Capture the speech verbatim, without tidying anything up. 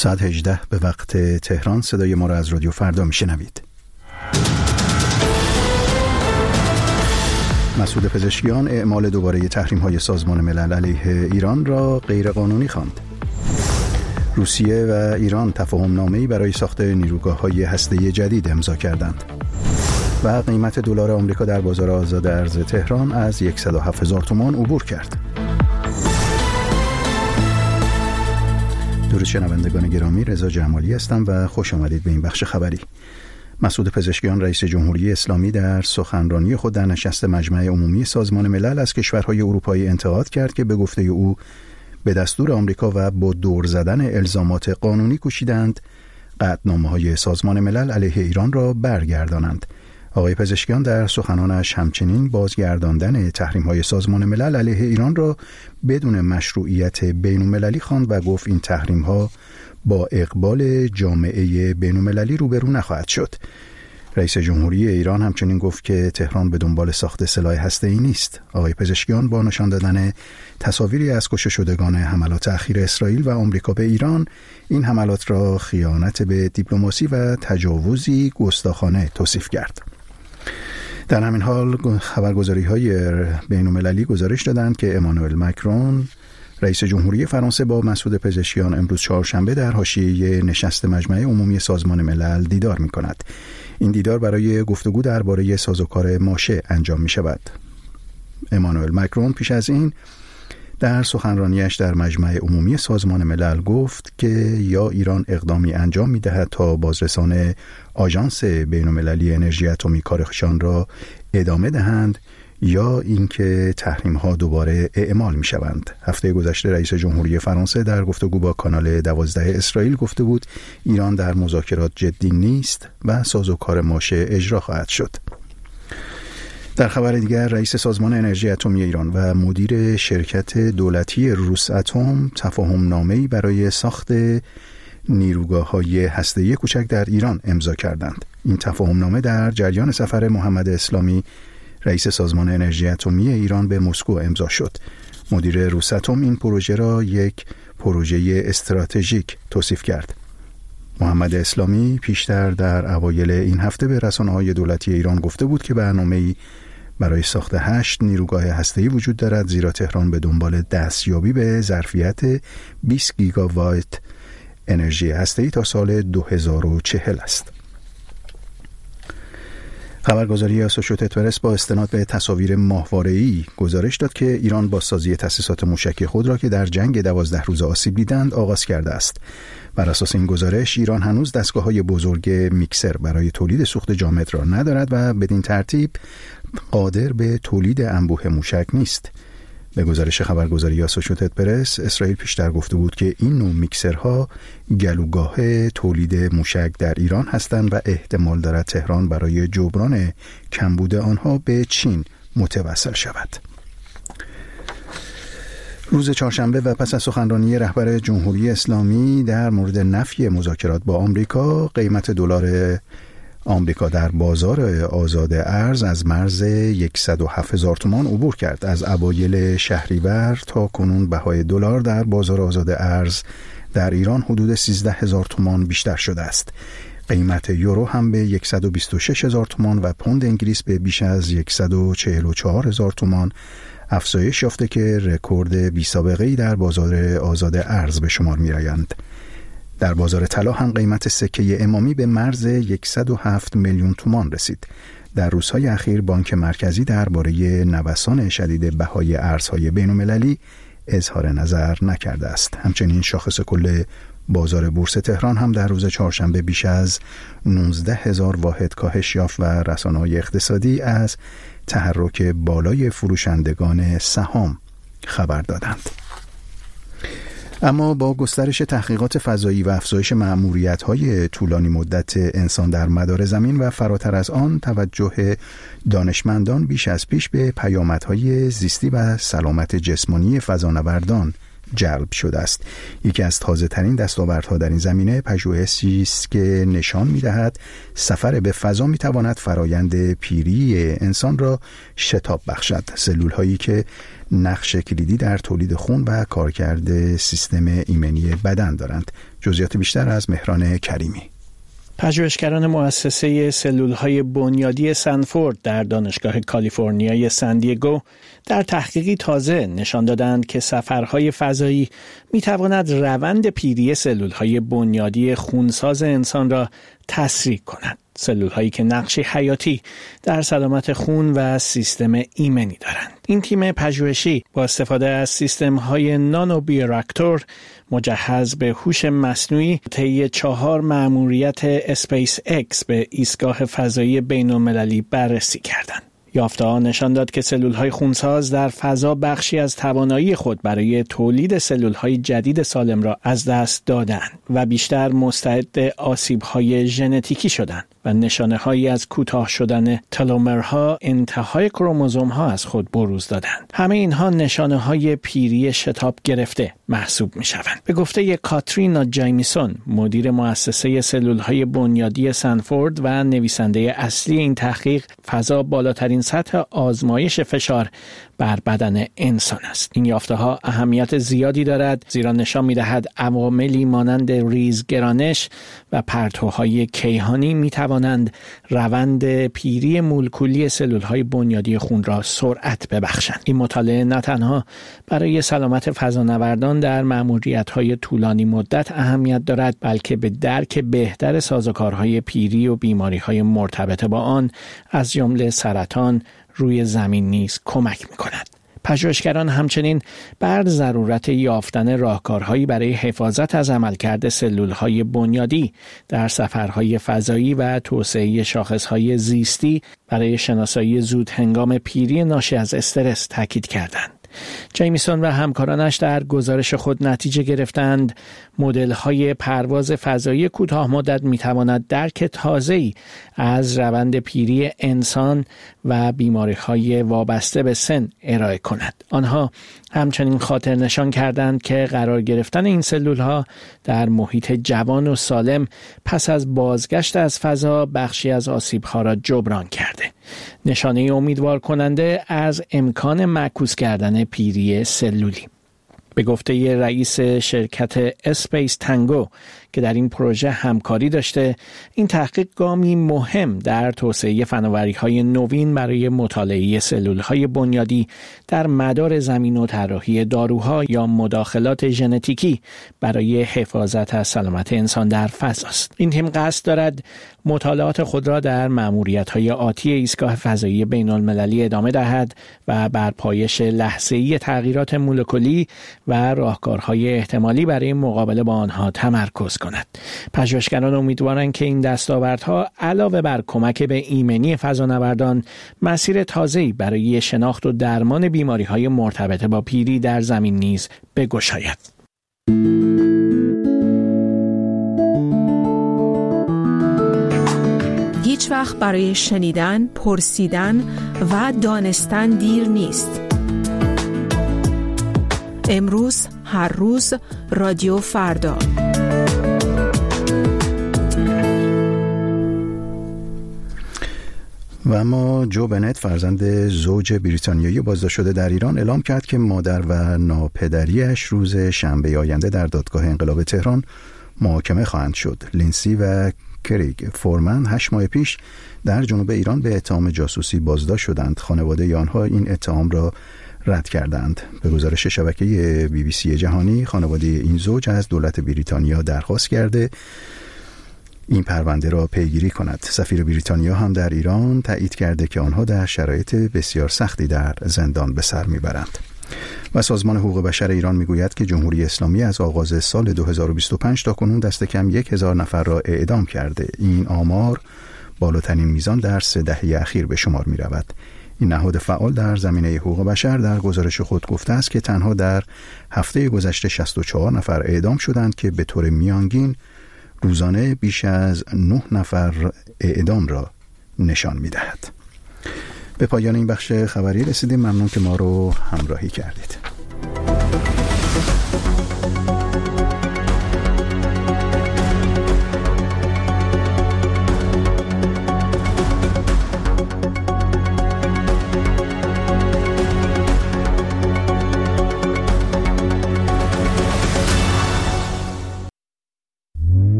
ساعت هجده به وقت تهران صدای ما را از رادیو فردا میشنوید. مسعود پزشکیان اعمال دوباره تحریم‌های سازمان ملل علیه ایران را غیرقانونی خواند. روسیه و ایران تفاهم نامه‌ای برای ساخت نیروگاه‌های هسته‌ای جدید امضا کردند. و قیمت دلار آمریکا در بازار آزاد ارز تهران از صد و هفت هزار تومان عبور کرد. درود شنوندگان گرامی، رضا جمالی هستم و خوش آمدید به این بخش خبری. مسعود پزشکیان رئیس جمهوری اسلامی در سخنرانی خود در نشست مجمع عمومی سازمان ملل از کشورهای اروپایی انتقاد کرد که به گفته او به دستور آمریکا و با دور زدن الزامات قانونی کوشیدند قطعنامه‌های سازمان ملل علیه ایران را برگردانند. آقای پزشکیان در سخنانش همچنین بازگرداندن تحریم‌های سازمان ملل علیه ایران را بدون مشروعیت بین‌المللی خواند و گفت این تحریم‌ها با اقبال جامعه بین‌المللی روبرو نخواهد شد. رئیس جمهوری ایران همچنین گفت که تهران به دنبال ساخت سلاح هسته‌ای نیست. آقای پزشکیان با نشان دادن تصاویری از کشته شدگان حملات اخیر اسرائیل و آمریکا به ایران، این حملات را خیانت به دیپلماسی و تجاوزی گستاخانه توصیف کرد. در همین حال خبرگزاری‌های بین‌المللی گزارش دادند که امانوئل ماکرون رئیس جمهوری فرانسه با مسعود پزشکیان امروز چهارشنبه در حاشیه نشست مجمع عمومی سازمان ملل دیدار می‌کند. این دیدار برای گفتگو درباره سازوکار ماشه انجام می‌شود. امانوئل ماکرون پیش از این در سخنرانیش در مجمع عمومی سازمان ملل گفت که یا ایران اقدامی انجام می‌دهد تا بازرسان آژانس بین‌المللی انرژی اتمی کارشان را ادامه دهند یا اینکه تحریم‌ها دوباره اعمال می‌شوند. هفته گذشته رئیس جمهوری فرانسه در گفتگو با کانال دوازده اسرائیل گفته بود ایران در مذاکرات جدی نیست و سازوکار ماشه اجرا خواهد شد. در خبر دیگر رئیس سازمان انرژی اتمی ایران و مدیر شرکت دولتی روساتم تفاهم نامه‌ای برای ساخت نیروگاه‌های هسته‌ای کوچک در ایران امضا کردند. این تفاهم نامه در جریان سفر محمد اسلامی رئیس سازمان انرژی اتمی ایران به مسکو امضا شد. مدیر روساتم این پروژه را یک پروژه استراتژیک توصیف کرد. محمد اسلامی پیشتر در اوایل این هفته به رسانه‌های دولتی ایران گفته بود که برنامه‌ای برای ساخت هشت نیروگاه هسته‌ای وجود دارد، زیرا تهران به دنبال دستیابی به ظرفیت بیست گیگاوات انرژی هسته‌ای تا سال دو هزار و چهل است. خبرگزاری اسوشییتد پرس با استناد به تصاویر ماهواره‌ای گزارش داد که ایران بازسازی تأسیسات موشکی خود را که در جنگ دوازده روزه آسیب دیدند آغاز کرده است. بر اساس این گزارش ایران هنوز دستگاه‌های بزرگ میکسر برای تولید سوخت جامد را ندارد و بدین ترتیب قادر به تولید انبوه موشک نیست. به گزارش خبرگزاری اسوشییتد پرس، اسرائیل پیشتر گفته بود که این نوع میکسرها گلوگاه تولید موشک در ایران هستند و احتمال دارد تهران برای جبران کمبود آنها به چین متوسل شود. روز چهارشنبه و پس از سخنرانی رهبر جمهوری اسلامی در مورد نفی مذاکرات با آمریکا، قیمت دلار آمریکا در بازار آزاد ارز از مرز صد و هفت هزار تومان عبور کرد. از اوایل شهریور تا کنون بهای دلار در بازار آزاد ارز در ایران حدود سیزده هزار تومان بیشتر شده است. قیمت یورو هم به صد و بیست و شش هزار تومان و پوند انگلیس به بیش از صد و چهل و چهار هزار تومان افزایش یافته که رکورد بی‌سابقه‌ای در بازار آزاد ارز به شمار می‌آیند. در بازار طلا هم قیمت سکه امامی به مرز صد و هفت میلیون تومان رسید. در روزهای اخیر بانک مرکزی درباره نوسان شدید بهای ارزهای بین‌المللی اظهار نظر نکرده است. همچنین شاخص کل بازار بورس تهران هم در روز چهارشنبه بیش از نوزده هزار واحد کاهش یافت و رسانه‌های اقتصادی از تحرک بالای فروشندگان سهام خبر دادند. اما با گسترش تحقیقات فضایی و افزایش مأموریت‌های طولانی مدت انسان در مدار زمین و فراتر از آن، توجه دانشمندان بیش از پیش به پیامدهای زیستی و سلامت جسمانی فضانوردان جلب شده است. یکی از تازه ترین دستاوردها در این زمینه پژوهشی است که نشان می‌دهد سفر به فضا می‌تواند فرایند پیری انسان را شتاب بخشد. سلول‌هایی که نقش کلیدی در تولید خون و کارکرد سیستم ایمنی بدن دارند. جزئیات بیشتر از مهران کریمی. پژوهشگران مؤسسه سلول‌های بنیادی استنفورد در دانشگاه کالیفرنیای سن دیگو در تحقیقی تازه نشان دادند که سفرهای فضایی می‌تواند روند پیری سلول‌های بنیادی خونساز انسان را تسریع کند. سلول‌هایی که نقشی حیاتی در سلامت خون و سیستم ایمنی دارند. این تیم پژوهشی با استفاده از سیستم‌های نانو بیوراکتور مجهز به هوش مصنوعی طی چهار مأموریت اسپیس اکس به ایستگاه فضایی بین‌المللی بررسی کردند. یافته‌ها نشان داد که سلول‌های خونساز در فضا بخشی از توانایی خود برای تولید سلول‌های جدید سالم را از دست دادند و بیشتر مستعد آسیب‌های ژنتیکی شدند و نشانه‌هایی از کوتاه شدن تلومرها، انتهای کروموزوم‌ها از خود بروز دادند. همه اینها نشانه‌های پیری شتاب گرفته محسوب می‌شوند. به گفته کاترینا جیمیسون، مدیر مؤسسه سلول‌های بنیادی استنفورد و نویسنده اصلی این تحقیق، فضا بالاترین سطح آزمایش فشار بر بدن انسان است. این یافته‌ها اهمیت زیادی دارد زیرا نشان می‌دهد عواملی مانند ریزگرانش و پرتوهای کیهانی می‌توانند روند پیری مولکولی سلول‌های بنیادی خون را سرعت ببخشند. این مطالعه نه تنها برای سلامت فضانوردان در مأموریت‌های طولانی مدت اهمیت دارد، بلکه به درک بهتر سازوکارهای پیری و بیماری‌های مرتبط با آن از جمله سرطان روی زمین نیز کمک می‌کند. پژوهشگران همچنین بر ضرورت یافتن راهکارهایی برای حفاظت از عملکرد سلول‌های بنیادی در سفرهای فضایی و توسعه شاخص‌های زیستی برای شناسایی زود هنگام پیری ناشی از استرس تاکید کردند. جیمیسون و همکارانش در گزارش خود نتیجه گرفتند مدل‌های پرواز فضایی کوتاه مدت می‌تواند درک تازه‌ای از روند پیری انسان و بیماری‌های وابسته به سن ارائه کند. آنها همچنین خاطر نشان کردند که قرار گرفتن این سلول‌ها در محیط جوان و سالم پس از بازگشت از فضا بخشی از آسیب‌ها را جبران کرده. نشانه امیدوار کننده از امکان معکوس کردن پیری سلولی. به گفته رئیس شرکت اسپیس تانگو که در این پروژه همکاری داشته، این تحقیق گامی مهم در توسعه فناوری‌های نوین برای مطالعه سلول‌های بنیادی در مدار زمین و طراحی داروها یا مداخلات ژنتیکی برای حفاظت از سلامت انسان در فضا است. این تیم قصد دارد مطالعات خود را در مأموریت‌های آتی ایستگاه فضایی بین‌المللی ادامه دهد و بر پایش لحظه‌ای تغییرات مولکولی و راهکارهای احتمالی برای مقابله با آنها تمرکز کند. پژوهشگران امیدوارند که این دستاوردها علاوه بر کمک به ایمنی فضانوردان، مسیر تازه‌ای برای شناخت و درمان بیماری‌های مرتبط با پیری در زمین نیز بگشاید. هیچ وقت برای شنیدن، پرسیدن و دانستن دیر نیست. امروز، هر روز، رادیو فردا. و اما جو بنت، فرزند زوج بریتانیایی بازداشت شده در ایران، اعلام کرد که مادر و ناپدریش روز شنبه آینده در دادگاه انقلاب تهران محاکمه خواهند شد. لینسی و کریگ فورمن هشت ماه پیش در جنوب ایران به اتهام جاسوسی بازداشت شدند. خانواده آنها این اتهام را رد کردند. به گزارش شبکه بی بی سی جهانی، خانواده این زوج از دولت بریتانیا درخواست کرده این پرونده را پیگیری کند. سفیر بریتانیا هم در ایران تایید کرده که آنها در شرایط بسیار سختی در زندان به سر میبرند. و سازمان حقوق بشر ایران میگوید که جمهوری اسلامی از آغاز سال دو هزار و بیست و پنج تا کنون دست کم یک هزار نفر را اعدام کرده. این آمار بالاترین میزان در سه دهه اخیر به شمار می رود. این نهاد فعال در زمینه حقوق بشر در گزارش خود گفته است که تنها در هفته گذشته شصت و چهار نفر اعدام شدند که به طور میانگین روزانه بیش از نه نفر اعدام را نشان می دهد. به پایان این بخش خبری رسیدیم. ممنون که ما رو همراهی کردید.